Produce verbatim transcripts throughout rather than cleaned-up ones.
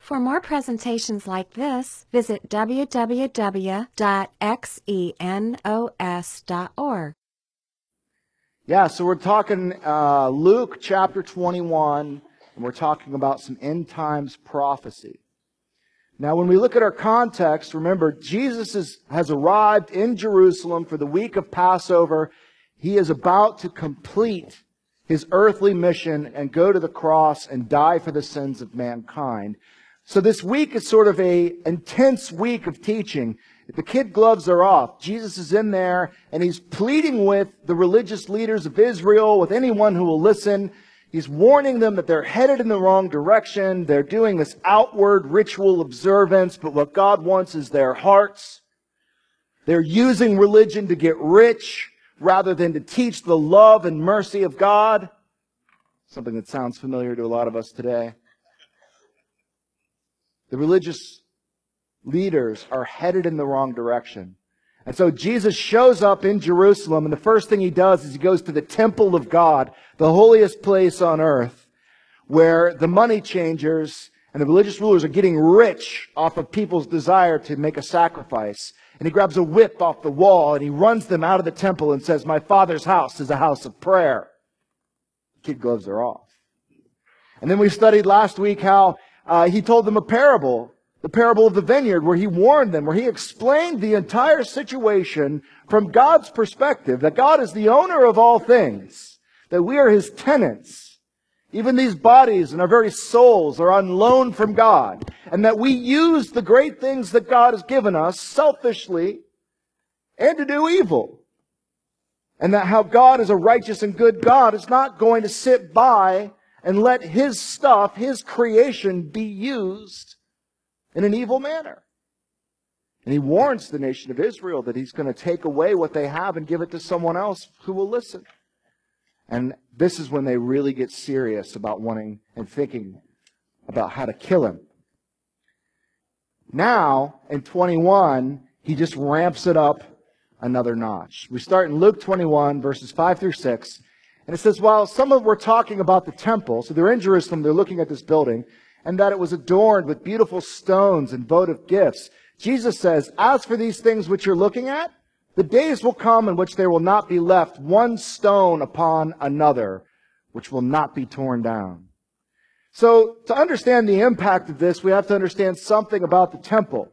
For more presentations like this, visit w w w dot xenos dot org. Yeah, so we're talking uh, Luke chapter twenty-one, and we're talking about some end times prophecy. Now, when we look at our context, remember, Jesus is, has arrived in Jerusalem for the week of Passover. He is about to complete his earthly mission and go to the cross and die for the sins of mankind. So this week is sort of a intense week of teaching. The kid gloves are off. Jesus is in there, and he's pleading with the religious leaders of Israel, with anyone who will listen. He's warning them that they're headed in the wrong direction. They're doing this outward ritual observance, but what God wants is their hearts. They're using religion to get rich rather than to teach the love and mercy of God. Something that sounds familiar to a lot of us today. The religious leaders are headed in the wrong direction. And so Jesus shows up in Jerusalem, and the first thing he does is he goes to the temple of God, the holiest place on earth, where the money changers and the religious rulers are getting rich off of people's desire to make a sacrifice. And he grabs a whip off the wall and he runs them out of the temple and says, "My Father's house is a house of prayer." Kid gloves are off. And then we studied last week how uh, he told them a parable. The parable of the vineyard, where he warned them, where he explained the entire situation from God's perspective, that God is the owner of all things, that we are his tenants. Even these bodies and our very souls are on loan from God, and that we use the great things that God has given us selfishly and to do evil. And that how God is a righteous and good God is not going to sit by and let his stuff, his creation, be used in an evil manner. And he warns the nation of Israel that he's going to take away what they have and give it to someone else who will listen. And this is when they really get serious about wanting and thinking about how to kill him. Now, in twenty-one, he just ramps it up another notch. We start in Luke twenty-one, verses five through six. And it says, while some of them were talking about the temple, so they're in Jerusalem, they're looking at this building, and that it was adorned with beautiful stones and votive gifts, Jesus says, "As for these things which you're looking at, the days will come in which there will not be left one stone upon another, which will not be torn down." So, to understand the impact of this, we have to understand something about the temple.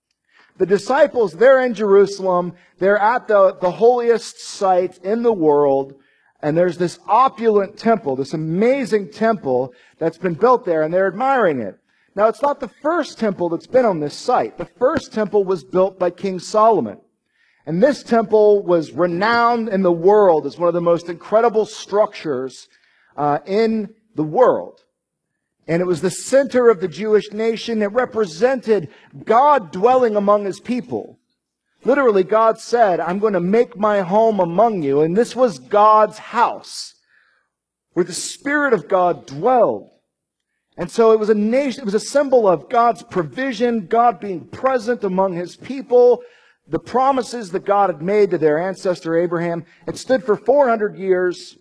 The disciples, they're in Jerusalem, they're at the, the holiest site in the world, and there's this opulent temple, this amazing temple that's been built there, and they're admiring it. Now, it's not the first temple that's been on this site. The first temple was built by King Solomon. And this temple was renowned in the world as one of the most incredible structures uh, in the world. And it was the center of the Jewish nation. It represented God dwelling among his people. Literally, God said, "I'm going to make my home among you." And this was God's house, where the Spirit of God dwelled. And so it was a nation, it was a symbol of God's provision, God being present among his people, the promises that God had made to their ancestor Abraham. It stood for four hundred years.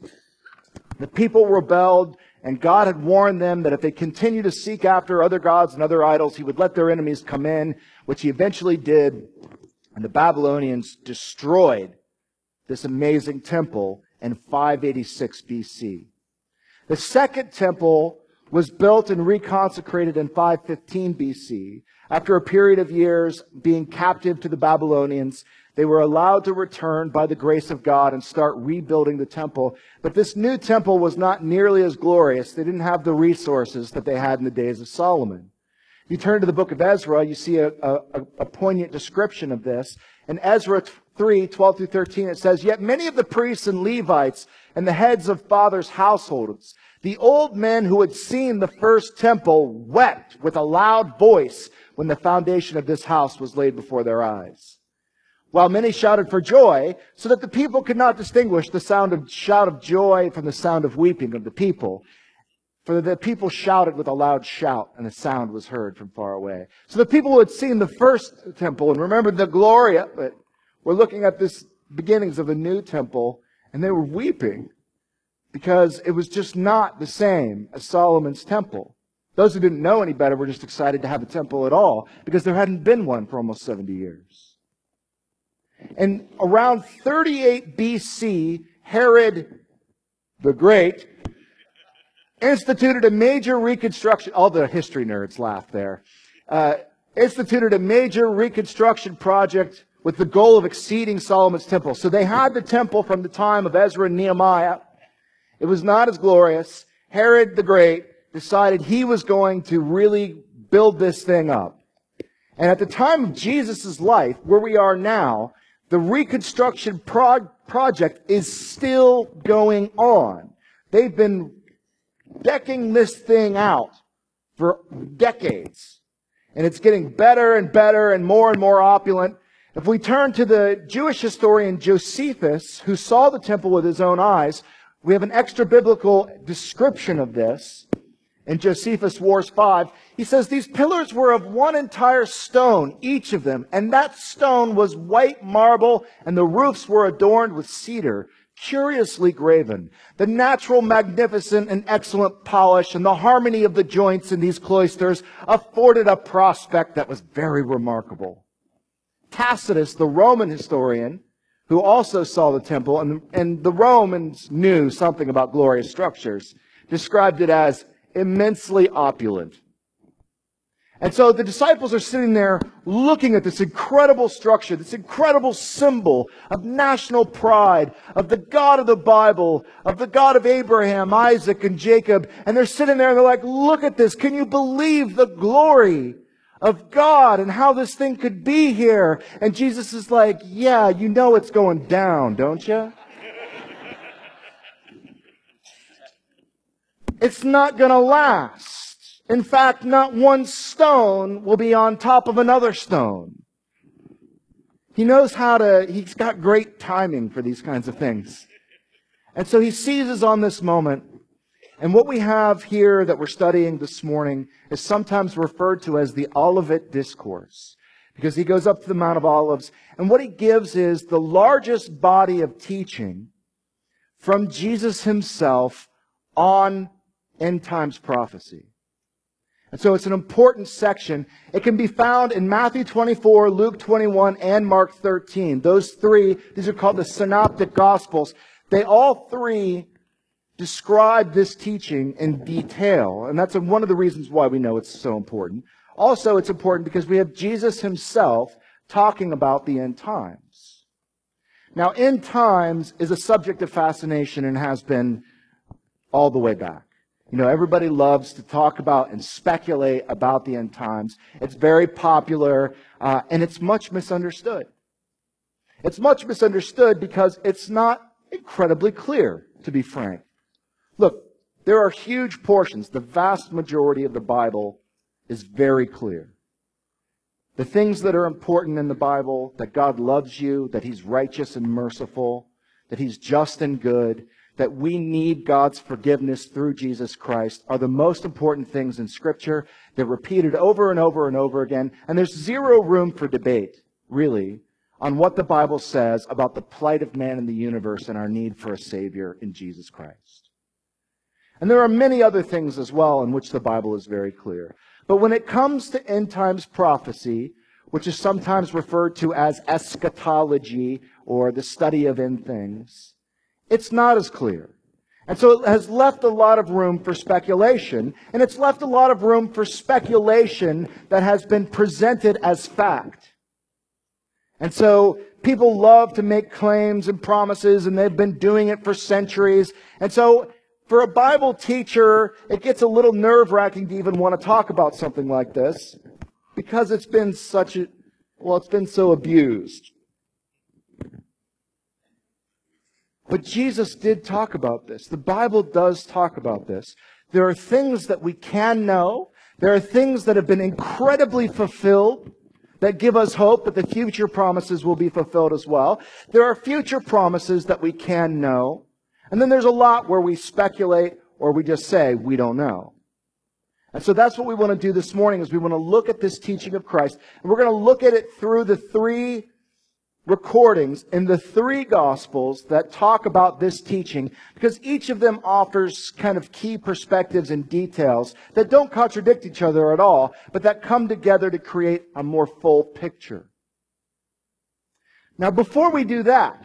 The people rebelled, and God had warned them that if they continued to seek after other gods and other idols, he would let their enemies come in, which he eventually did. And the Babylonians destroyed this amazing temple in five eighty-six B C. The second temple was built and reconsecrated in five fifteen B C. After a period of years being captive to the Babylonians, they were allowed to return by the grace of God and start rebuilding the temple. But this new temple was not nearly as glorious. They didn't have the resources that they had in the days of Solomon. You turn to the book of Ezra, you see a, a, a poignant description of this. In Ezra three, twelve through thirteen, it says, "Yet many of the priests and Levites and the heads of fathers' households, the old men who had seen the first temple, wept with a loud voice when the foundation of this house was laid before their eyes. While many shouted for joy, so that the people could not distinguish the sound of shout of joy from the sound of weeping of the people. For the people shouted with a loud shout, and the sound was heard from far away." So the people who had seen the first temple and remembered the glory of it were looking at this beginnings of a new temple, and they were weeping because it was just not the same as Solomon's temple. Those who didn't know any better were just excited to have a temple at all because there hadn't been one for almost seventy years. And around thirty-eight B C, Herod the Great instituted a major reconstruction. All the history nerds laughed there. Uh, instituted a major reconstruction project with the goal of exceeding Solomon's temple. So they had the temple from the time of Ezra and Nehemiah. It was not as glorious. Herod the Great decided he was going to really build this thing up. And at the time of Jesus' life, where we are now, the reconstruction pro- project is still going on. They've been decking this thing out for decades. And it's getting better and better and more and more opulent. If we turn to the Jewish historian Josephus, who saw the temple with his own eyes, we have an extra biblical description of this in Josephus Wars five. He says, these pillars were of one entire stone, each of them, and that stone was white marble, and the roofs were adorned with cedar, curiously graven. The natural, magnificent, and excellent polish and the harmony of the joints in these cloisters afforded a prospect that was very remarkable. Tacitus, the Roman historian, who also saw the temple, and, and the Romans knew something about glorious structures, described it as immensely opulent. And so the disciples are sitting there looking at this incredible structure, this incredible symbol of national pride, of the God of the Bible, of the God of Abraham, Isaac, and Jacob. And they're sitting there and they're like, look at this. Can you believe the glory of God and how this thing could be here? And Jesus is like, yeah, you know it's going down, don't you? It's not going to last. In fact, not one stone will be on top of another stone. He knows how to, he's got great timing for these kinds of things. And so he seizes on this moment. And what we have here that we're studying this morning is sometimes referred to as the Olivet Discourse, because he goes up to the Mount of Olives. And what he gives is the largest body of teaching from Jesus himself on end times prophecy. And so it's an important section. It can be found in Matthew twenty-four, Luke twenty-one, and Mark thirteen. Those three, these are called the Synoptic Gospels. They all three describe this teaching in detail. And that's one of the reasons why we know it's so important. Also, it's important because we have Jesus himself talking about the end times. Now, end times is a subject of fascination and has been all the way back. You know, everybody loves to talk about and speculate about the end times. It's very popular, uh, and it's much misunderstood. It's much misunderstood because it's not incredibly clear, to be frank. Look, there are huge portions. The vast majority of the Bible is very clear. The things that are important in the Bible, that God loves you, that He's righteous and merciful, that He's just and good, that we need God's forgiveness through Jesus Christ, are the most important things in Scripture. They're repeated over and over and over again. And there's zero room for debate, really, on what the Bible says about the plight of man in the universe and our need for a Savior in Jesus Christ. And there are many other things as well in which the Bible is very clear. But when it comes to end times prophecy, which is sometimes referred to as eschatology or the study of end things, it's not as clear. And so it has left a lot of room for speculation, and it's left a lot of room for speculation that has been presented as fact. And so people love to make claims and promises, and they've been doing it for centuries. And so for a Bible teacher, it gets a little nerve-wracking to even want to talk about something like this, because it's been such a, well, it's been so abused. But Jesus did talk about this. The Bible does talk about this. There are things that we can know. There are things that have been incredibly fulfilled that give us hope that the future promises will be fulfilled as well. There are future promises that we can know. And then there's a lot where we speculate or we just say we don't know. And so that's what we want to do this morning, is we want to look at this teaching of Christ. And we're going to look at it through the three recordings in the three Gospels that talk about this teaching, because each of them offers kind of key perspectives and details that don't contradict each other at all, but that come together to create a more full picture. Now, before we do that,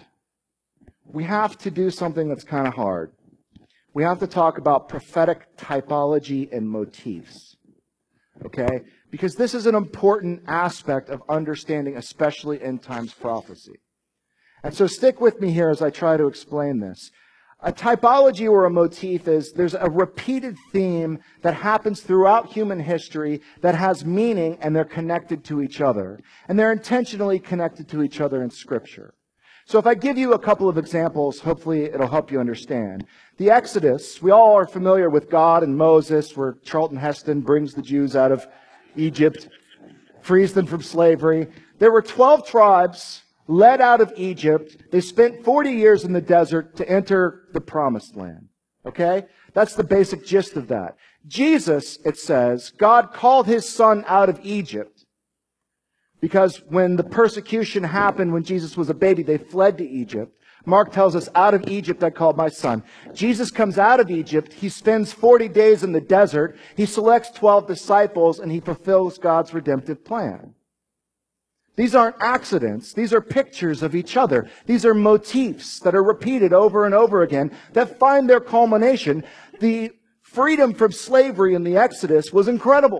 we have to do something that's kind of hard. We have to talk about prophetic typology and motifs. Okay? Because this is an important aspect of understanding, especially end times prophecy. And so stick with me here as I try to explain this. A typology or a motif is there's a repeated theme that happens throughout human history that has meaning, and they're connected to each other. And they're intentionally connected to each other in Scripture. So if I give you a couple of examples, hopefully it'll help you understand. The Exodus, we all are familiar with God and Moses, where Charlton Heston brings the Jews out of Egypt, frees them from slavery. There were twelve tribes led out of Egypt. They spent forty years in the desert to enter the promised land. Okay? That's the basic gist of that. Jesus, it says, God called his son out of Egypt because when the persecution happened when Jesus was a baby, they fled to Egypt. Mark tells us, out of Egypt I called my son. Jesus comes out of Egypt. He spends forty days in the desert. He selects twelve disciples, and he fulfills God's redemptive plan. These aren't accidents. These are pictures of each other. These are motifs that are repeated over and over again that find their culmination. The freedom from slavery in the Exodus was incredible.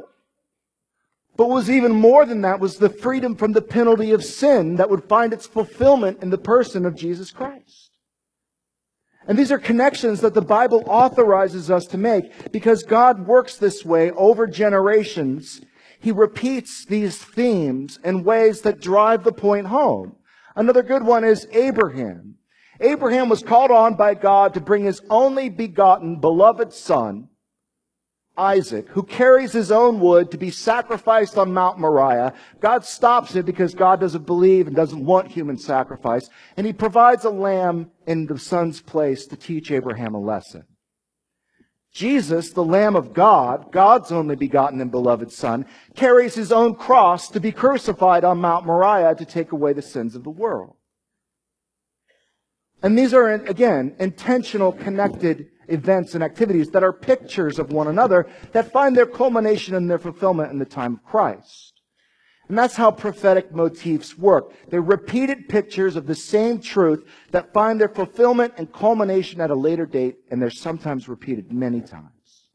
But what was even more than that was the freedom from the penalty of sin that would find its fulfillment in the person of Jesus Christ. And these are connections that the Bible authorizes us to make because God works this way over generations. He repeats these themes in ways that drive the point home. Another good one is Abraham. Abraham was called on by God to bring his only begotten beloved son, Isaac, who carries his own wood to be sacrificed on Mount Moriah. God stops it because God doesn't believe and doesn't want human sacrifice. And he provides a lamb in the son's place to teach Abraham a lesson. Jesus, the Lamb of God, God's only begotten and beloved Son, carries his own cross to be crucified on Mount Moriah to take away the sins of the world. And these are, again, intentional, connected events and activities that are pictures of one another that find their culmination and their fulfillment in the time of Christ. And that's how prophetic motifs work. They're repeated pictures of the same truth that find their fulfillment and culmination at a later date, and they're sometimes repeated many times.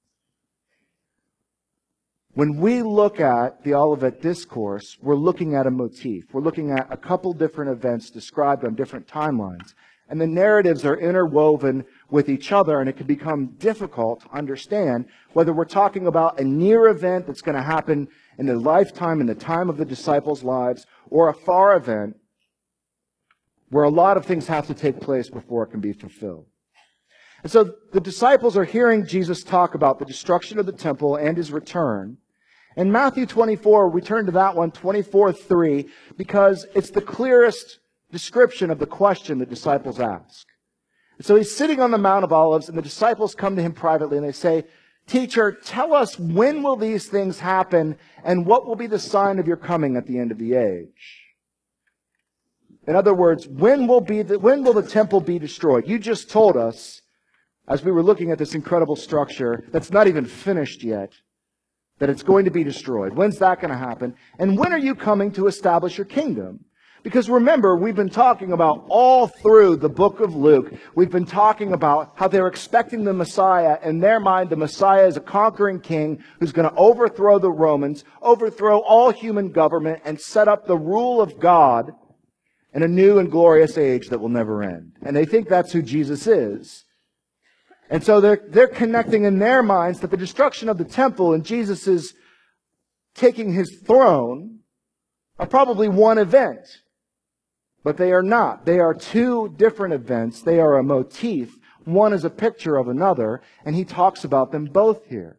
When we look at the Olivet Discourse, we're looking at a motif. We're looking at a couple different events described on different timelines. And the narratives are interwoven with each other, and it can become difficult to understand whether we're talking about a near event that's going to happen in the lifetime, in the time of the disciples' lives, or a far event where a lot of things have to take place before it can be fulfilled. And so the disciples are hearing Jesus talk about the destruction of the temple and his return. In Matthew twenty-four, we turn to that one, twenty-four three, because it's the clearest description of the question the disciples ask. So he's sitting on the Mount of Olives, and the disciples come to him privately, and they say, "Teacher, tell us, when will these things happen, and what will be the sign of your coming at the end of the age?" In other words, when will be the, when will the temple be destroyed? You just told us, as we were looking at this incredible structure that's not even finished yet, that it's going to be destroyed. When's that going to happen? And when are you coming to establish your kingdom? Because remember, we've been talking about all through the book of Luke, we've been talking about how they're expecting the Messiah. In their mind, the Messiah is a conquering king who's going to overthrow the Romans, overthrow all human government, and set up the rule of God in a new and glorious age that will never end. And they think that's who Jesus is. And so they're, they're connecting in their minds that the destruction of the temple and Jesus is taking his throne are probably one event. But they are not. They are two different events. They are a motif. One is a picture of another, and he talks about them both here.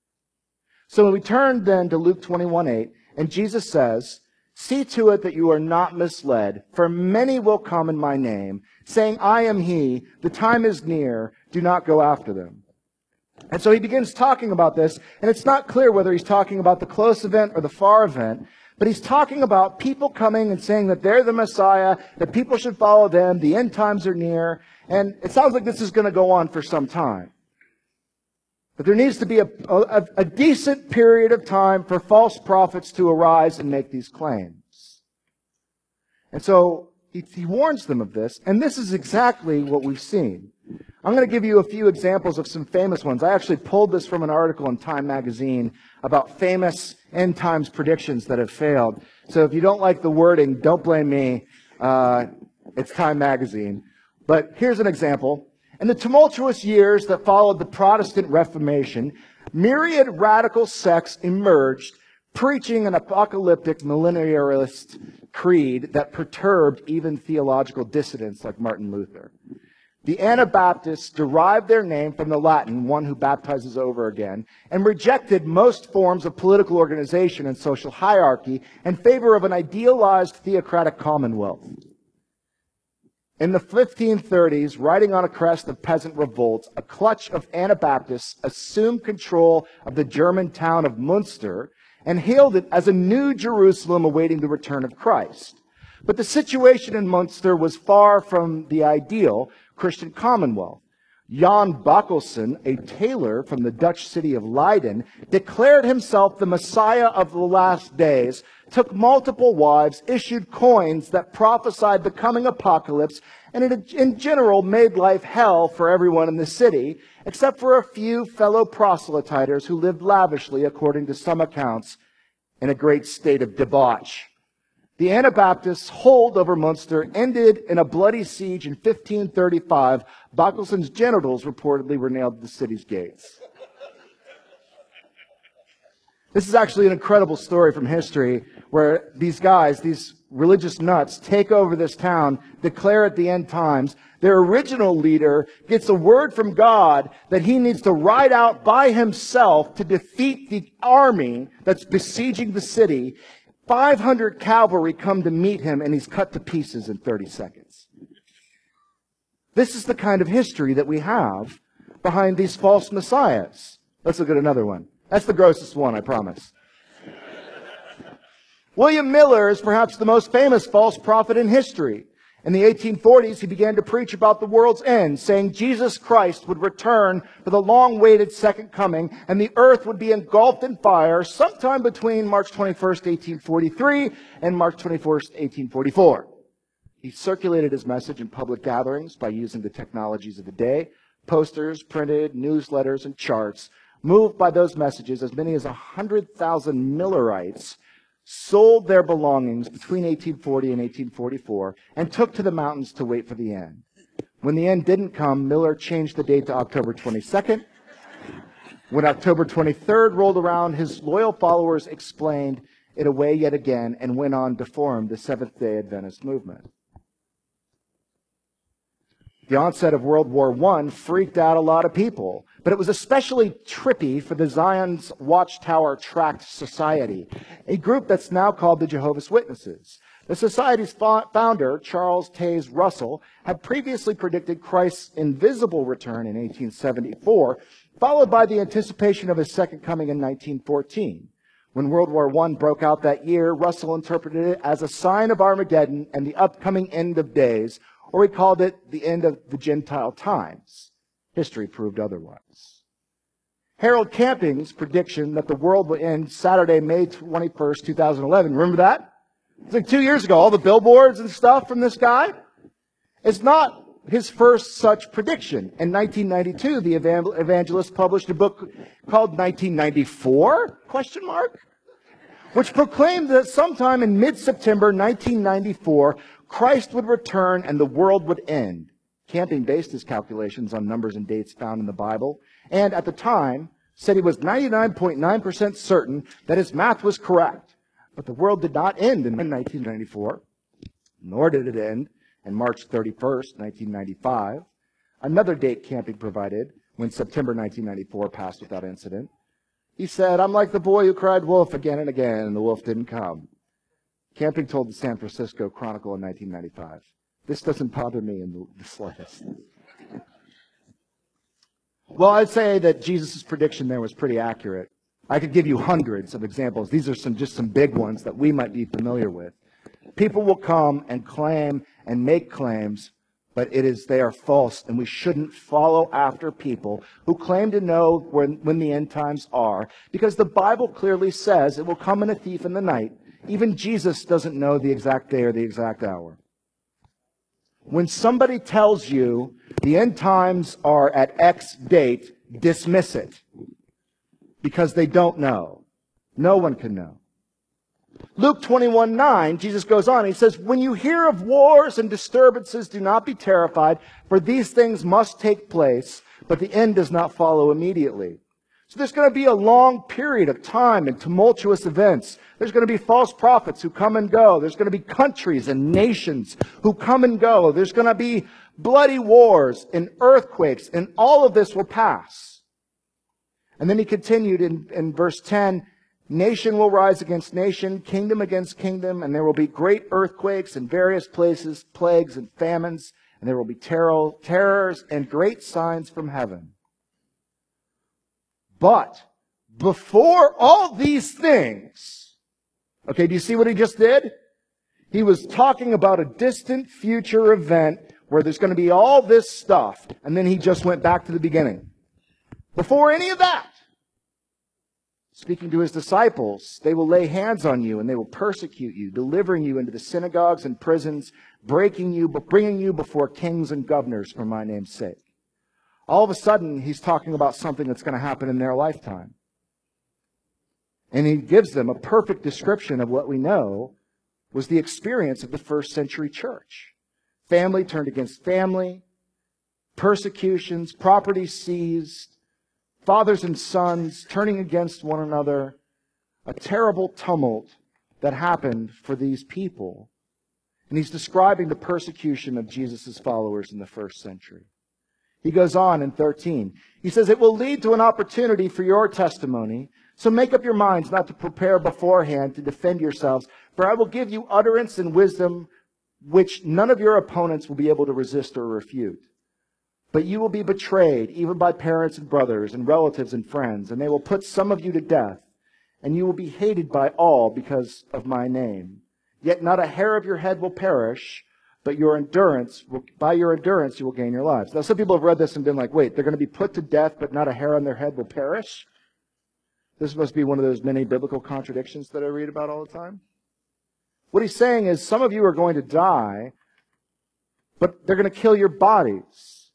So when we turn then to Luke twenty-one eight, and Jesus says, "See to it that you are not misled, for many will come in my name, saying, 'I am he, the time is near, do not go after them.'" And so he begins talking about this, and it's not clear whether he's talking about the close event or the far event, But he's talking about people coming and saying that they're the Messiah, that people should follow them, the end times are near, and it sounds like this is going to go on for some time. But there needs to be a, a, a decent period of time for false prophets to arise and make these claims. And so he, he warns them of this, and this is exactly what we've seen. I'm going to give you a few examples of some famous ones. I actually pulled this from an article in Time magazine about famous end times predictions that have failed. So if you don't like the wording, don't blame me. Uh, it's Time magazine. But here's an example. In the tumultuous years that followed the Protestant Reformation, myriad radical sects emerged, preaching an apocalyptic millennialist creed that perturbed even theological dissidents like Martin Luther. The Anabaptists derived their name from the Latin, one who baptizes over again, and rejected most forms of political organization and social hierarchy in favor of an idealized theocratic commonwealth. In the fifteen thirties, riding on a crest of peasant revolts, a clutch of Anabaptists assumed control of the German town of Munster and hailed it as a new Jerusalem awaiting the return of Christ. But the situation in Munster was far from the ideal Christian commonwealth. Jan Bakkelson, a tailor from the Dutch city of Leiden, declared himself the Messiah of the last days, took multiple wives, issued coins that prophesied the coming apocalypse, and in general made life hell for everyone in the city, except for a few fellow proselyters who lived lavishly, according to some accounts, in a great state of debauch. The Anabaptists' hold over Munster ended in a bloody siege in fifteen thirty-five. Bakkelson's genitals reportedly were nailed to the city's gates. This is actually an incredible story from history where these guys, these religious nuts, take over this town, declare at the end times. Their original leader gets a word from God that he needs to ride out by himself to defeat the army that's besieging the city. five hundred cavalry come to meet him, and he's cut to pieces in thirty seconds. This is the kind of history that we have behind these false messiahs. Let's look at another one. That's the grossest one, I promise. William Miller is perhaps the most famous false prophet in history. In the eighteen forties, he began to preach about the world's end, saying Jesus Christ would return for the long-awaited second coming, and the earth would be engulfed in fire sometime between March twenty-first, eighteen forty-three, and March twenty-first, eighteen forty-four. He circulated his message in public gatherings by using the technologies of the day, posters, printed, newsletters, and charts. Moved by those messages, as many as one hundred thousand Millerites sold their belongings between eighteen forty and eighteen forty-four and took to the mountains to wait for the end. When the end didn't come, Miller changed the date to October twenty-second. When October twenty-third rolled around, his loyal followers explained it away yet again and went on to form the Seventh-day Adventist movement. The onset of World War One freaked out a lot of people, but it was especially trippy for the Zion's Watchtower Tract Society, a group that's now called the Jehovah's Witnesses. The society's founder, Charles Taze Russell, had previously predicted Christ's invisible return in eighteen seventy-four, followed by the anticipation of his second coming in nineteen fourteen. When World War One broke out that year, Russell interpreted it as a sign of Armageddon and the upcoming end of days, or he called it the end of the Gentile times. History proved otherwise. Harold Camping's prediction that the world would end Saturday, May twenty-first, two thousand eleven. Remember that? It's like two years ago, all the billboards and stuff from this guy. It's not his first such prediction. In nineteen ninety-two, the evangelist published a book called nineteen ninety-four, question mark, which proclaimed that sometime in mid-September nineteen ninety-four, Christ would return and the world would end. Camping based his calculations on numbers and dates found in the Bible, and at the time said he was ninety-nine point nine percent certain that his math was correct. But the world did not end in nineteen ninety-four, nor did it end on March thirty-first, nineteen ninety-five. Another date Camping provided when September nineteen ninety-four passed without incident. He said, "I'm like the boy who cried wolf again and again, and the wolf didn't come." Camping told the San Francisco Chronicle in nineteen ninety-five, "This doesn't bother me in the slightest." Well, I'd say that Jesus' prediction there was pretty accurate. I could give you hundreds of examples. These are some just some big ones that we might be familiar with. People will come and claim and make claims, but it is they are false, and we shouldn't follow after people who claim to know when, when the end times are, because the Bible clearly says it will come in a thief in the night. Even Jesus doesn't know the exact day or the exact hour. When somebody tells you the end times are at X date, dismiss it, because they don't know. No one can know. Luke twenty-one nine, Jesus goes on. He says, when you hear of wars and disturbances, do not be terrified, for these things must take place, but the end does not follow immediately. So there's going to be a long period of time and tumultuous events. There's going to be false prophets who come and go. There's going to be countries and nations who come and go. There's going to be bloody wars and earthquakes, and all of this will pass. And then he continued in, in verse ten, nation will rise against nation, kingdom against kingdom, and there will be great earthquakes in various places, plagues and famines, and there will be terror, terrors and great signs from heaven. But before all these things, okay, do you see what he just did? He was talking about a distant future event where there's going to be all this stuff, and then he just went back to the beginning. Before any of that, speaking to his disciples, they will lay hands on you and they will persecute you, delivering you into the synagogues and prisons, breaking you, bringing you before kings and governors for my name's sake. All of a sudden, he's talking about something that's going to happen in their lifetime. And he gives them a perfect description of what we know was the experience of the first century church. Family turned against family, persecutions, property seized, fathers and sons turning against one another, a terrible tumult that happened for these people. And he's describing the persecution of Jesus' followers in the first century. He goes on in thirteen. He says, it will lead to an opportunity for your testimony, so make up your minds not to prepare beforehand to defend yourselves, for I will give you utterance and wisdom which none of your opponents will be able to resist or refute. But you will be betrayed, even by parents and brothers and relatives and friends, and they will put some of you to death, and you will be hated by all because of my name. Yet not a hair of your head will perish, but your endurance, will, by your endurance you will gain your lives. Now some people have read this and been like, wait, they're going to be put to death, but not a hair on their head will perish? This must be one of those many biblical contradictions that I read about all the time. What he's saying is some of you are going to die, but they're going to kill your bodies.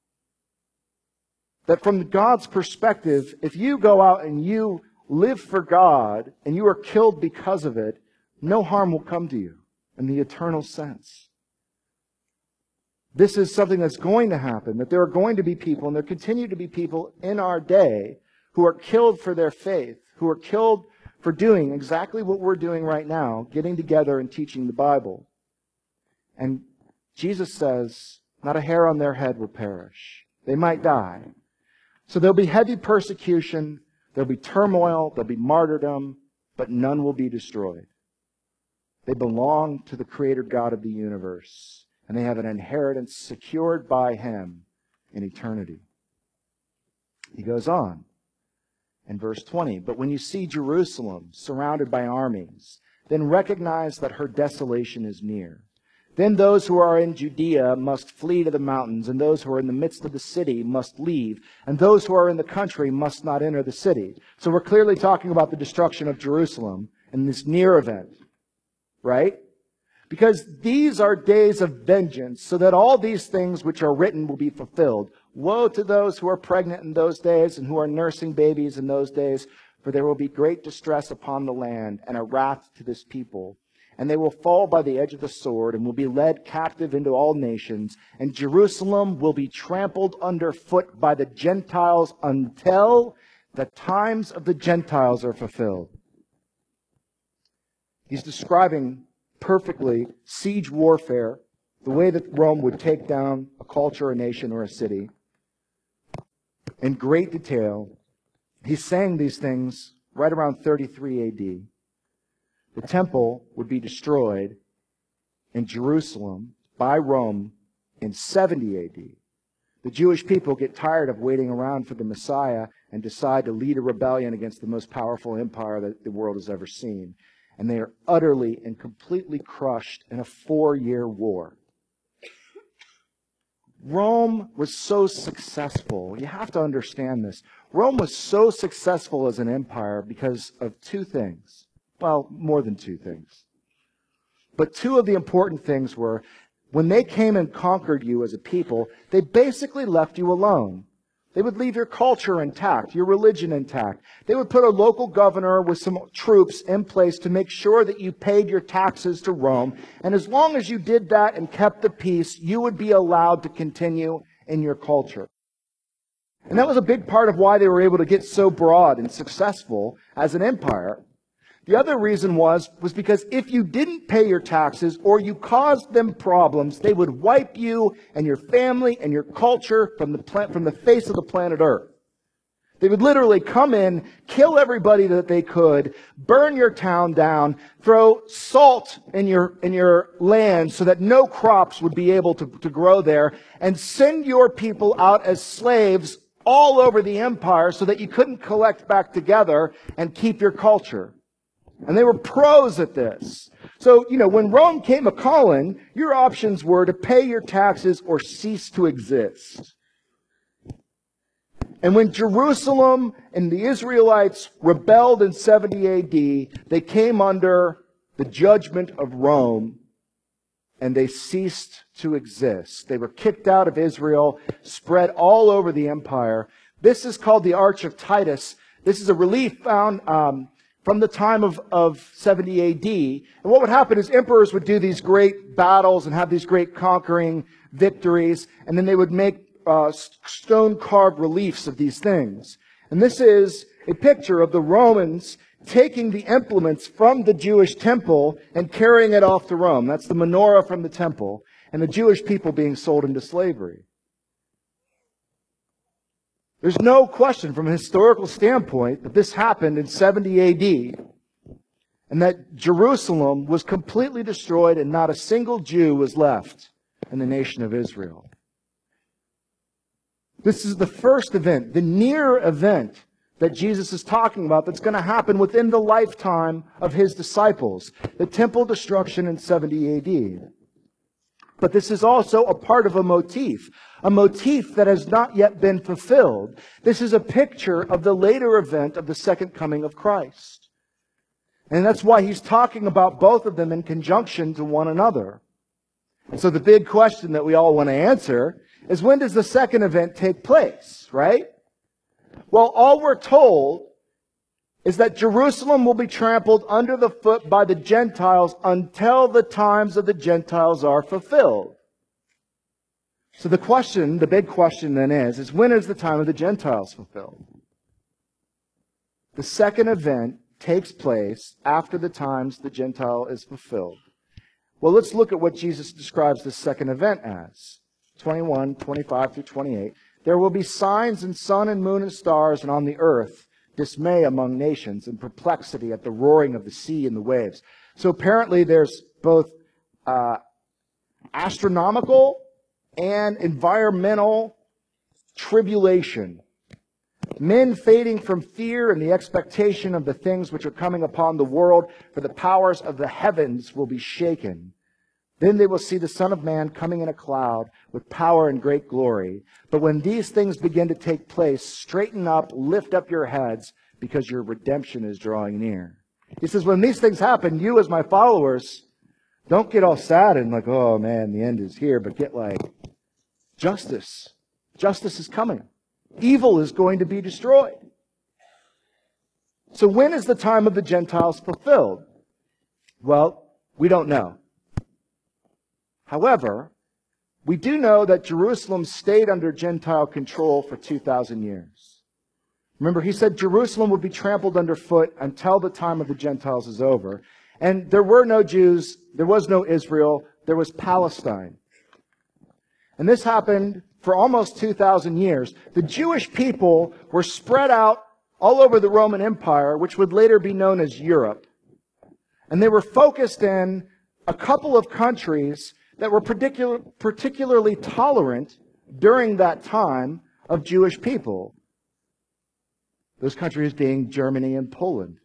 That from God's perspective, if you go out and you live for God and you are killed because of it, no harm will come to you in the eternal sense. This is something that's going to happen, that there are going to be people, and there continue to be people in our day who are killed for their faith, who are killed for doing exactly what we're doing right now, getting together and teaching the Bible. And Jesus says, not a hair on their head will perish. They might die. So there'll be heavy persecution, there'll be turmoil, there'll be martyrdom, but none will be destroyed. They belong to the Creator God of the universe, and they have an inheritance secured by Him in eternity. He goes on in verse twenty, but when you see Jerusalem surrounded by armies, then recognize that her desolation is near. Then those who are in Judea must flee to the mountains, and those who are in the midst of the city must leave, and those who are in the country must not enter the city. So we're clearly talking about the destruction of Jerusalem in this near event, right? Because these are days of vengeance, so that all these things which are written will be fulfilled. Woe to those who are pregnant in those days and who are nursing babies in those days, for there will be great distress upon the land and a wrath to this people. And they will fall by the edge of the sword and will be led captive into all nations. And Jerusalem will be trampled underfoot by the Gentiles until the times of the Gentiles are fulfilled. He's describing perfectly siege warfare, the way that Rome would take down a culture, a nation, or a city, in great detail. He's saying these things right around thirty-three A D. The temple would be destroyed in Jerusalem by Rome in seventy A D. The Jewish people get tired of waiting around for the Messiah, and decide to lead a rebellion against the most powerful empire that the world has ever seen. And they are utterly and completely crushed in a four-year war. Rome was so successful. You have to understand this. Rome was so successful as an empire because of two things. Well, more than two things. But two of the important things were, when they came and conquered you as a people, they basically left you alone. They would leave your culture intact, your religion intact. They would put a local governor with some troops in place to make sure that you paid your taxes to Rome. And as long as you did that and kept the peace, you would be allowed to continue in your culture. And that was a big part of why they were able to get so broad and successful as an empire. The other reason was, was because if you didn't pay your taxes or you caused them problems, they would wipe you and your family and your culture from the pla- from the face of the planet Earth. They would literally come in, kill everybody that they could, burn your town down, throw salt in your, in your land so that no crops would be able to, to grow there, and send your people out as slaves all over the empire so that you couldn't collect back together and keep your culture. And they were pros at this. So, you know, when Rome came a-calling, your options were to pay your taxes or cease to exist. And when Jerusalem and the Israelites rebelled in seventy A D, they came under the judgment of Rome and they ceased to exist. They were kicked out of Israel, spread all over the empire. This is called the Arch of Titus. This is a relief found um, from the time of, of seventy A D. And what would happen is emperors would do these great battles and have these great conquering victories, and then they would make uh, stone-carved reliefs of these things. And this is a picture of the Romans taking the implements from the Jewish temple and carrying it off to Rome. That's the menorah from the temple, and the Jewish people being sold into slavery. There's no question from a historical standpoint that this happened in seventy A D and that Jerusalem was completely destroyed and not a single Jew was left in the nation of Israel. This is the first event, the near event that Jesus is talking about that's going to happen within the lifetime of his disciples, the temple destruction in seventy A D. But this is also a part of a motif, a motif that has not yet been fulfilled. This is a picture of the later event of the second coming of Christ. And that's why he's talking about both of them in conjunction to one another. And so the big question that we all want to answer is, when does the second event take place, right? Well, all we're told is that Jerusalem will be trampled under the foot by the Gentiles until the times of the Gentiles are fulfilled. So the question, the big question then is, is when is the time of the Gentiles fulfilled? The second event takes place after the times the Gentile is fulfilled. Well, let's look at what Jesus describes the second event as. twenty-one, twenty-five through twenty-eight. There will be signs in sun and moon and stars, and on the earth dismay among nations and perplexity at the roaring of the sea and the waves. So apparently there's both uh, astronomical and environmental tribulation. Men fading from fear and the expectation of the things which are coming upon the world, for the powers of the heavens will be shaken. Then they will see the Son of Man coming in a cloud with power and great glory. But when these things begin to take place, straighten up, lift up your heads, because your redemption is drawing near. He says, when these things happen, you as my followers, don't get all sad and like, oh man, the end is here, but get like, justice. Justice is coming. Evil is going to be destroyed. So when is the time of the Gentiles fulfilled? Well, we don't know. However, we do know that Jerusalem stayed under Gentile control for two thousand years. Remember, he said Jerusalem would be trampled underfoot until the time of the Gentiles is over. And there were no Jews, there was no Israel, there was Palestine. And this happened for almost two thousand years. The Jewish people were spread out all over the Roman Empire, which would later be known as Europe. And they were focused in a couple of countries that were particular, particularly tolerant during that time of Jewish people. Those countries being Germany and Poland.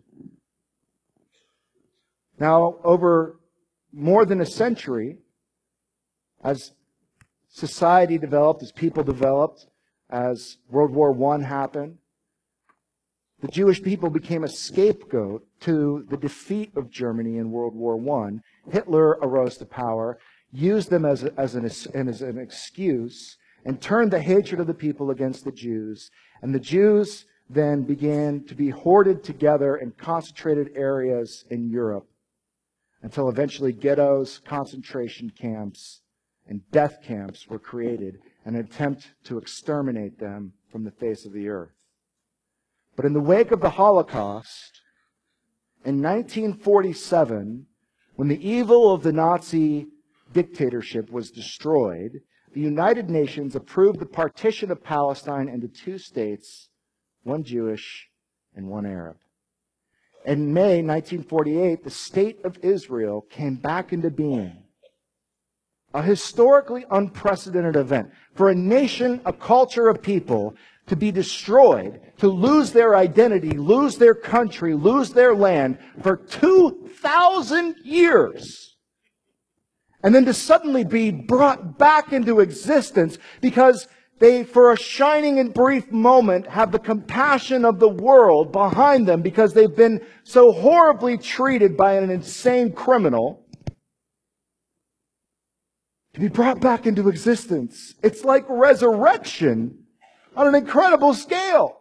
Now, over more than a century, as society developed, as people developed, as World War One happened, the Jewish people became a scapegoat to the defeat of Germany in World War One. Hitler arose to power, used them as, a, as, an, as an excuse, and turned the hatred of the people against the Jews. And the Jews then began to be hoarded together in concentrated areas in Europe until eventually ghettos, concentration camps, and death camps were created in an attempt to exterminate them from the face of the earth. But in the wake of the Holocaust, in nineteen forty-seven, when the evil of the Nazi dictatorship was destroyed, the United Nations approved the partition of Palestine into two states, one Jewish and one Arab. In May nineteen forty-eight, the State of Israel came back into being. A historically unprecedented event for a nation, a culture of people to be destroyed, to lose their identity, lose their country, lose their land for two thousand years. And then to suddenly be brought back into existence because they, for a shining and brief moment, have the compassion of the world behind them because they've been so horribly treated by an insane criminal. To be brought back into existence. It's like resurrection on an incredible scale.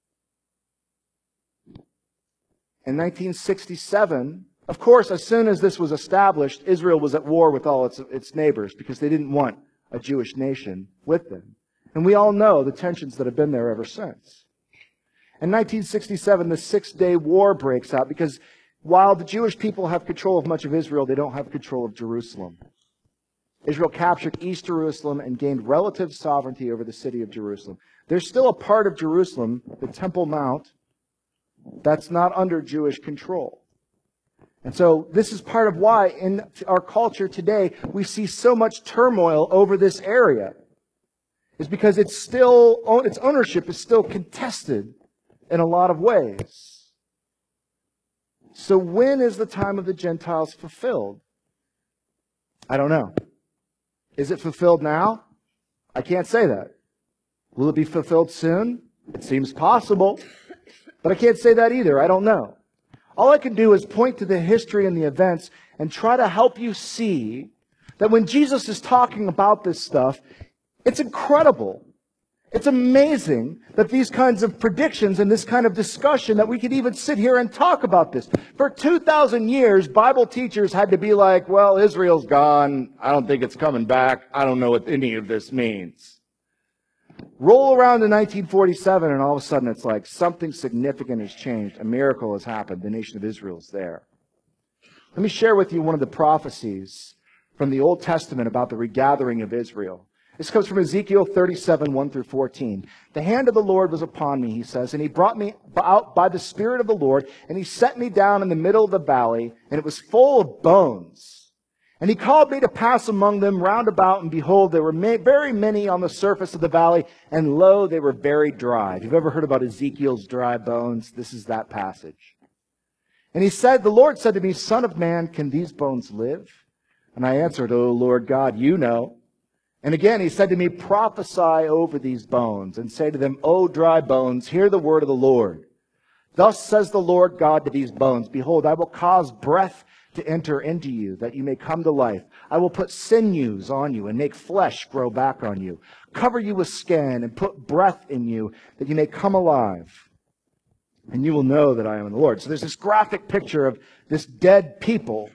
In nineteen sixty-seven, of course, as soon as this was established, Israel was at war with all its, its neighbors because they didn't want a Jewish nation with them. And we all know the tensions that have been there ever since. In nineteen sixty-seven, the Six-Day War breaks out because while the Jewish people have control of much of Israel, they don't have control of Jerusalem. Israel captured East Jerusalem and gained relative sovereignty over the city of Jerusalem. There's still a part of Jerusalem, the Temple Mount, that's not under Jewish control. And so this is part of why in our culture today we see so much turmoil over this area. Is because it's still, its ownership is still contested in a lot of ways. So when is the time of the Gentiles fulfilled? I don't know. Is it fulfilled now? I can't say that. Will it be fulfilled soon? It seems possible. But I can't say that either. I don't know. All I can do is point to the history and the events and try to help you see that when Jesus is talking about this stuff, it's incredible. It's amazing that these kinds of predictions and this kind of discussion that we could even sit here and talk about this. For two thousand years, Bible teachers had to be like, well, Israel's gone. I don't think it's coming back. I don't know what any of this means. Roll around to nineteen forty-seven and all of a sudden it's like something significant has changed. A miracle has happened. The nation of Israel is there. Let me share with you one of the prophecies from the Old Testament about the regathering of Israel. This comes from Ezekiel thirty-seven, one through fourteen. The hand of the Lord was upon me, he says, and he brought me out by the Spirit of the Lord, and he set me down in the middle of the valley, and it was full of bones. And he called me to pass among them round about, and behold, there were ma- very many on the surface of the valley, and lo, they were very dry. If you've ever heard about Ezekiel's dry bones, this is that passage. And he said, the Lord said to me, Son of man, can these bones live? And I answered, O Lord God, you know. And again, he said to me, prophesy over these bones and say to them, O dry bones, hear the word of the Lord. Thus says the Lord God to these bones, behold, I will cause breath to enter into you, that you may come to life. I will put sinews on you and make flesh grow back on you. Cover you with skin and put breath in you, that you may come alive. And you will know that I am the Lord. So there's this graphic picture of this dead people.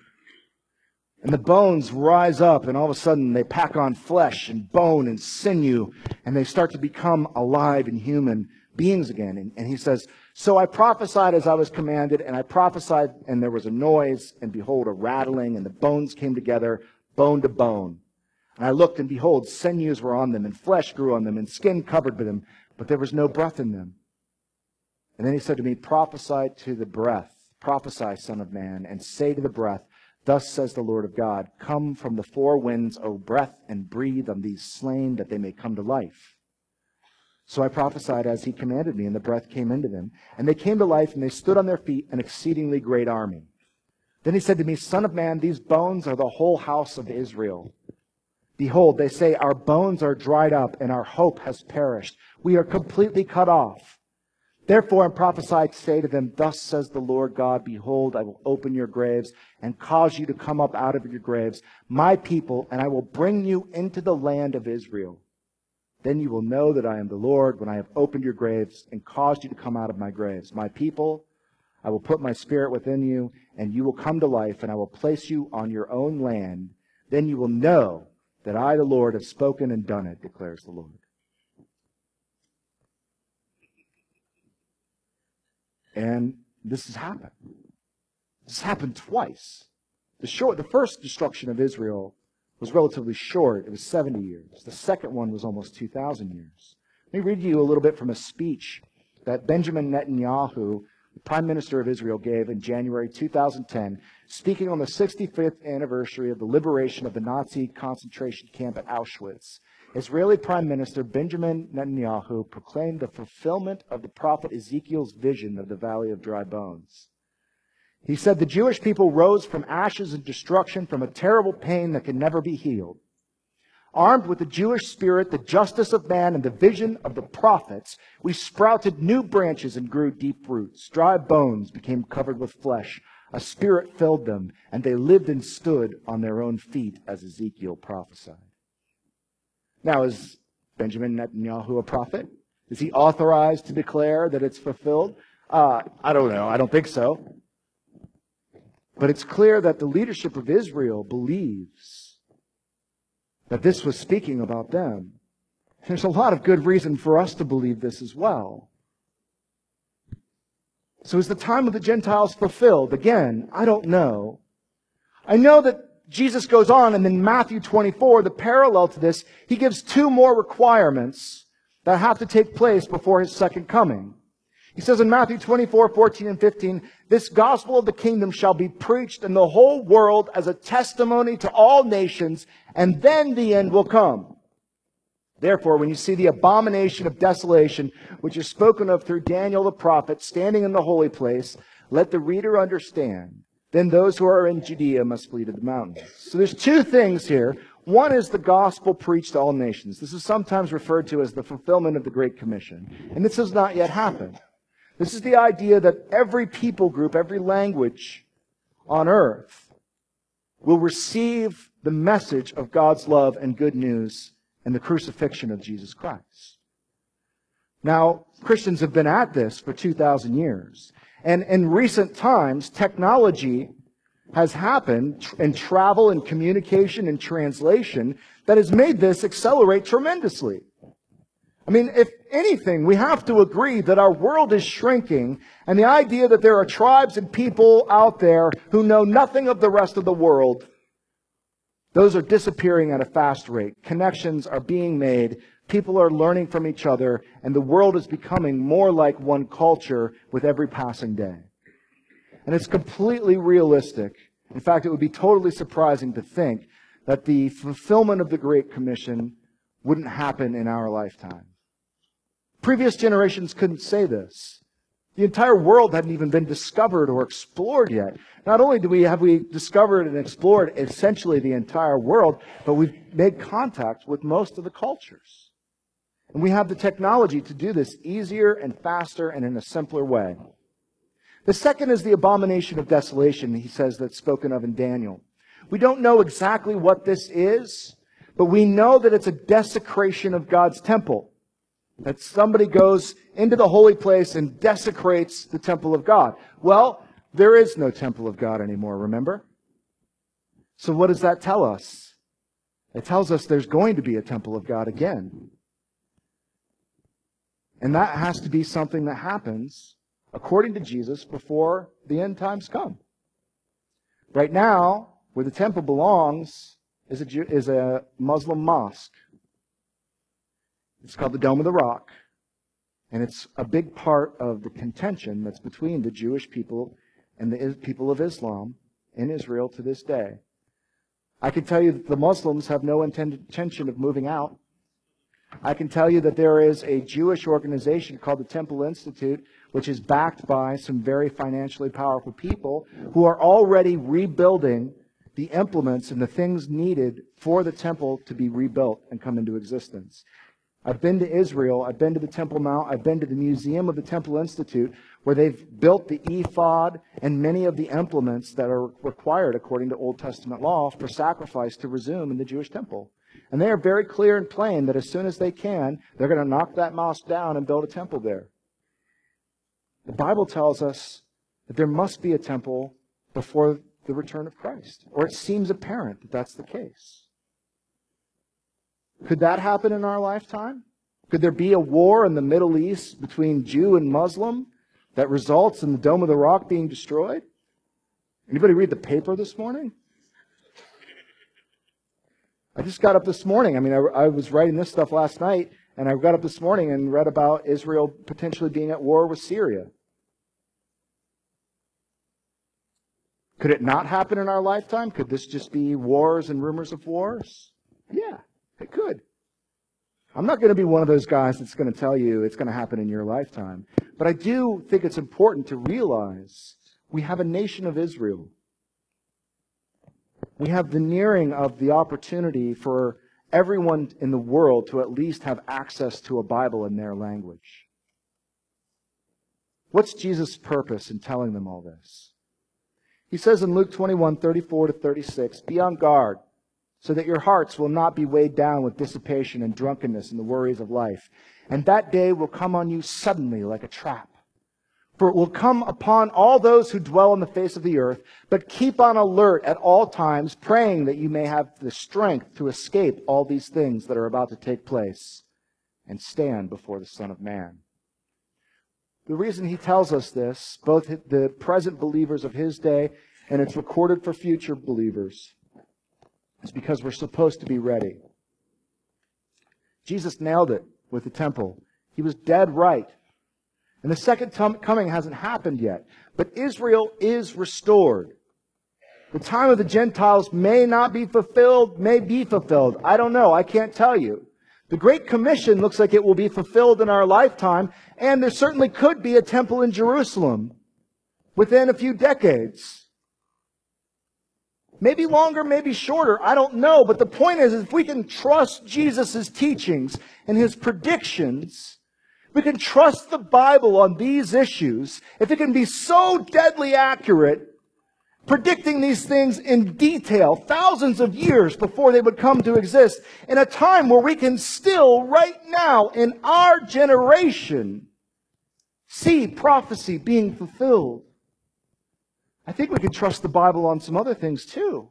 And the bones rise up, and all of a sudden they pack on flesh and bone and sinew, and they start to become alive and human beings again. And, and he says, so I prophesied as I was commanded, and I prophesied, and there was a noise, and behold, a rattling, and the bones came together, bone to bone. And I looked, and behold, sinews were on them, and flesh grew on them, and skin covered with them, but there was no breath in them. And then he said to me, prophesy to the breath, prophesy, Son of man, and say to the breath, thus says the Lord of God, come from the four winds, O breath, and breathe on these slain, that they may come to life. So I prophesied as he commanded me, and the breath came into them. And they came to life, and they stood on their feet, an exceedingly great army. Then he said to me, Son of man, these bones are the whole house of Israel. Behold, they say, our bones are dried up, and our hope has perished. We are completely cut off. Therefore I prophesied to say to them, Thus says the Lord God, Behold, I will open your graves, and cause you to come up out of your graves, my people, and I will bring you into the land of Israel. Then you will know that I am the Lord when I have opened your graves and caused you to come out of my graves. My people, I will put my spirit within you, and you will come to life, and I will place you on your own land. Then you will know that I, the Lord, have spoken and done it, declares the Lord. And this has happened. This has happened twice. The short, the first destruction of Israel was relatively short. It was seventy years. The second one was almost two thousand years. Let me read you a little bit from a speech that Benjamin Netanyahu, the Prime Minister of Israel, gave in January two thousand ten, speaking on the sixty-fifth anniversary of the liberation of the Nazi concentration camp at Auschwitz. Israeli Prime Minister Benjamin Netanyahu proclaimed the fulfillment of the prophet Ezekiel's vision of the Valley of Dry Bones. He said, the Jewish people rose from ashes and destruction, from a terrible pain that can never be healed. Armed with the Jewish spirit, the justice of man, and the vision of the prophets, we sprouted new branches and grew deep roots. Dry bones became covered with flesh. A spirit filled them, and they lived and stood on their own feet, as Ezekiel prophesied. Now, is Benjamin Netanyahu a prophet? Is he authorized to declare that it's fulfilled? Uh, I don't know. I don't think so. But it's clear that the leadership of Israel believes that this was speaking about them. There's a lot of good reason for us to believe this as well. So is the time of the Gentiles fulfilled? Again, I don't know. I know that Jesus goes on, and in Matthew twenty-four, the parallel to this, he gives two more requirements that have to take place before his second coming. He says in Matthew twenty-four, fourteen and fifteen, this gospel of the kingdom shall be preached in the whole world as a testimony to all nations, and then the end will come. Therefore, when you see the abomination of desolation, which is spoken of through Daniel the prophet, standing in the holy place, let the reader understand. Then those who are in Judea must flee to the mountains. So there's two things here. One is the gospel preached to all nations. This is sometimes referred to as the fulfillment of the Great Commission. And this has not yet happened. This is the idea that every people group, every language on earth will receive the message of God's love and good news and the crucifixion of Jesus Christ. Now, Christians have been at this for two thousand years. And in recent times, technology has happened in travel and communication and translation that has made this accelerate tremendously. I mean, if anything, we have to agree that our world is shrinking, and the idea that there are tribes and people out there who know nothing of the rest of the world, those are disappearing at a fast rate. Connections are being made. People are learning from each other, and the world is becoming more like one culture with every passing day. And it's completely realistic. In fact, it would be totally surprising to think that the fulfillment of the Great Commission wouldn't happen in our lifetime. Previous generations couldn't say this. The entire world hadn't even been discovered or explored yet. Not only do we have we discovered and explored essentially the entire world, but we've made contact with most of the cultures. And we have the technology to do this easier and faster and in a simpler way. The second is the abomination of desolation, he says, that's spoken of in Daniel. We don't know exactly what this is, but we know that it's a desecration of God's temple. That somebody goes into the holy place and desecrates the temple of God. Well, there is no temple of God anymore, remember? So what does that tell us? It tells us there's going to be a temple of God again. And that has to be something that happens, according to Jesus, before the end times come. Right now, where the temple belongs is a, Jew, is a Muslim mosque. It's called the Dome of the Rock. And it's a big part of the contention that's between the Jewish people and the people of Islam in Israel to this day. I can tell you that the Muslims have no intention of moving out. I can tell you that there is a Jewish organization called the Temple Institute, which is backed by some very financially powerful people who are already rebuilding the implements and the things needed for the temple to be rebuilt and come into existence. I've been to Israel, I've been to the Temple Mount, I've been to the Museum of the Temple Institute, where they've built the ephod and many of the implements that are required according to Old Testament law for sacrifice to resume in the Jewish temple. And they are very clear and plain that as soon as they can, they're going to knock that mosque down and build a temple there. The Bible tells us that there must be a temple before the return of Christ, or it seems apparent that that's the case. Could that happen in our lifetime? Could there be a war in the Middle East between Jew and Muslim that results in the Dome of the Rock being destroyed? Anybody read the paper this morning? I just got up this morning. I mean, I, I was writing this stuff last night, and I got up this morning and read about Israel potentially being at war with Syria. Could it not happen in our lifetime? Could this just be wars and rumors of wars? Yeah, it could. I'm not going to be one of those guys that's going to tell you it's going to happen in your lifetime. But I do think it's important to realize we have a nation of Israel. We have the nearing of the opportunity for everyone in the world to at least have access to a Bible in their language. What's Jesus' purpose in telling them all this? He says in Luke twenty-one, thirty-four to thirty-six, "Be on guard, so that your hearts will not be weighed down with dissipation and drunkenness and the worries of life. And that day will come on you suddenly like a trap. For it will come upon all those who dwell on the face of the earth. But keep on alert at all times, praying that you may have the strength to escape all these things that are about to take place and stand before the Son of Man." The reason he tells us this, both the present believers of his day and it's recorded for future believers, is because we're supposed to be ready. Jesus nailed it with the temple. He was dead right. And the second coming hasn't happened yet. But Israel is restored. The time of the Gentiles may not be fulfilled, may be fulfilled. I don't know. I can't tell you. The Great Commission looks like it will be fulfilled in our lifetime, and there certainly could be a temple in Jerusalem within a few decades. Maybe longer, maybe shorter, I don't know. But the point is, if we can trust Jesus' teachings and His predictions, we can trust the Bible on these issues, if it can be so deadly accurate, predicting these things in detail, thousands of years before they would come to exist, in a time where we can still, right now, in our generation, see prophecy being fulfilled. I think we can trust the Bible on some other things too.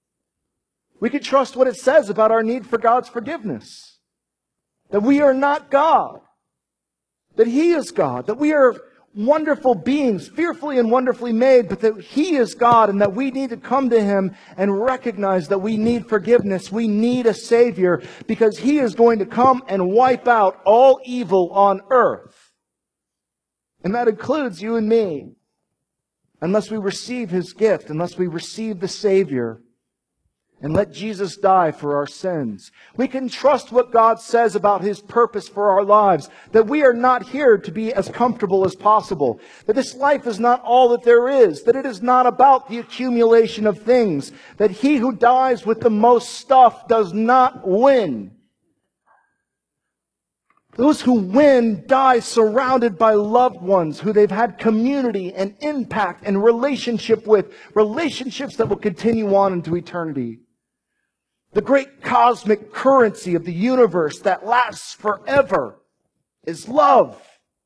We can trust what it says about our need for God's forgiveness. That we are not God. That He is God. That we are wonderful beings, fearfully and wonderfully made, but that He is God and that we need to come to Him and recognize that we need forgiveness. We need a Savior because He is going to come and wipe out all evil on earth. And that includes you and me. Unless we receive His gift, unless we receive the Savior and let Jesus die for our sins. We can trust what God says about His purpose for our lives. That we are not here to be as comfortable as possible. That this life is not all that there is. That it is not about the accumulation of things. That he who dies with the most stuff does not win. Those who win die surrounded by loved ones who they've had community and impact and relationship with. Relationships that will continue on into eternity. The great cosmic currency of the universe that lasts forever is love.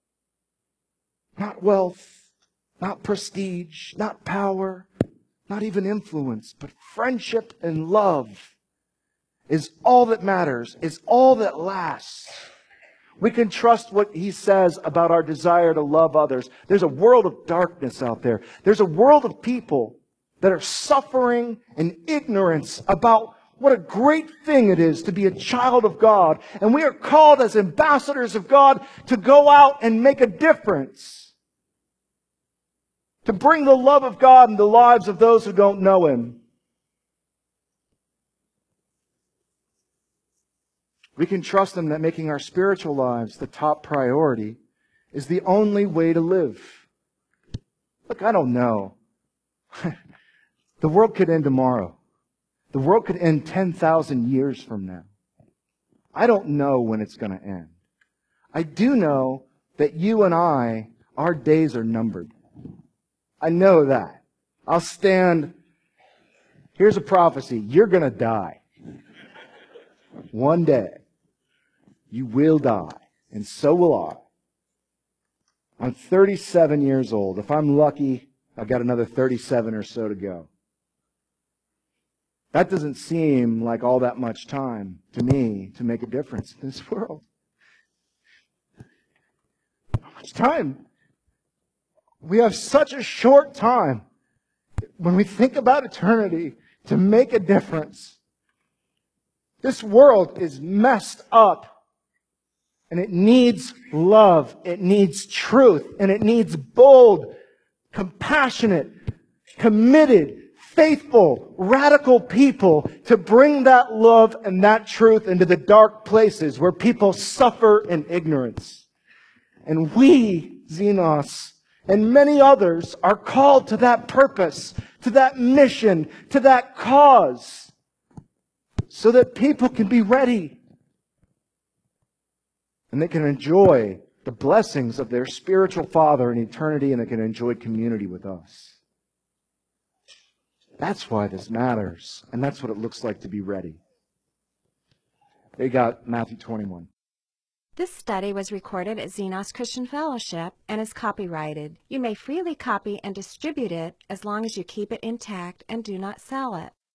Not wealth, not prestige, not power, not even influence, but friendship and love is all that matters, is all that lasts. We can trust what He says about our desire to love others. There's a world of darkness out there. There's a world of people that are suffering in ignorance about what a great thing it is to be a child of God. And we are called as ambassadors of God to go out and make a difference. To bring the love of God in the lives of those who don't know Him. We can trust Him that making our spiritual lives the top priority is the only way to live. Look, I don't know. The world could end tomorrow. The world could end ten thousand years from now. I don't know when it's going to end. I do know that you and I, our days are numbered. I know that. I'll stand. Here's a prophecy. You're going to die. One day. You will die. And so will I. I'm thirty-seven years old. If I'm lucky, I've got another thirty-seven or so to go. That doesn't seem like all that much time to me to make a difference in this world. How much time? We have such a short time when we think about eternity to make a difference. This world is messed up, and it needs love, it needs truth, and it needs bold, compassionate, committed, faithful, radical people to bring that love and that truth into the dark places where people suffer in ignorance. And we, Xenos, and many others are called to that purpose, to that mission, to that cause, so that people can be ready and they can enjoy the blessings of their spiritual Father in eternity, and they can enjoy community with us. That's why this matters, and that's what it looks like to be ready. They got Matthew twenty-one. This study was recorded at Xenos Christian Fellowship and is copyrighted. You may freely copy and distribute it as long as you keep it intact and do not sell it.